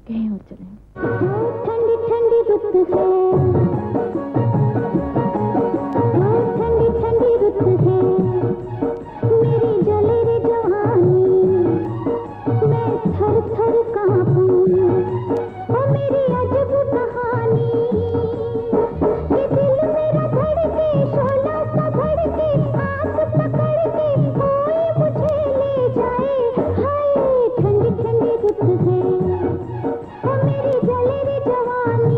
कहीं और चलेंगे। ठंडी ठंडी रुत है, ठंडी ठंडी रुत है, मेरी जले रे जवानी, मैं थर थर कांपूं, ओ मेरी अजब कहानी, ये दिल मेरा धड़के, शोला सा भड़के, आंख पकड़ के कोई मुझे ले जाए, हाय ठंडी ठंडी रुत है, ओ मेरी जले रे जवानी।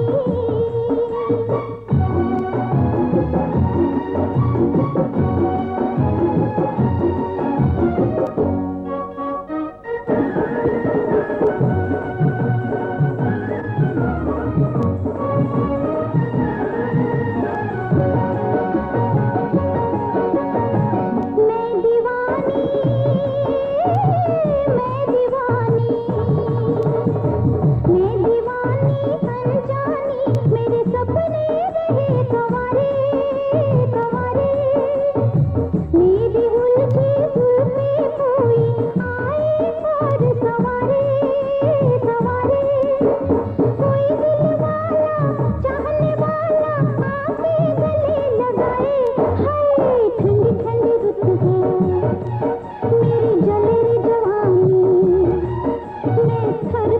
मैं दीवानी, मैं दीवानी, मैं दीवानी अनजानी, मेरे सपने रहे कंवारे कंवारे, मेरी उलझी जुल्फें कोई आए और संवारे संवारे, कोई दिल वाला चाहने वाला आके गले लगाए, हाय ठंडी ठंडी रुत है, मेरी जले रे जवानी, मैं थर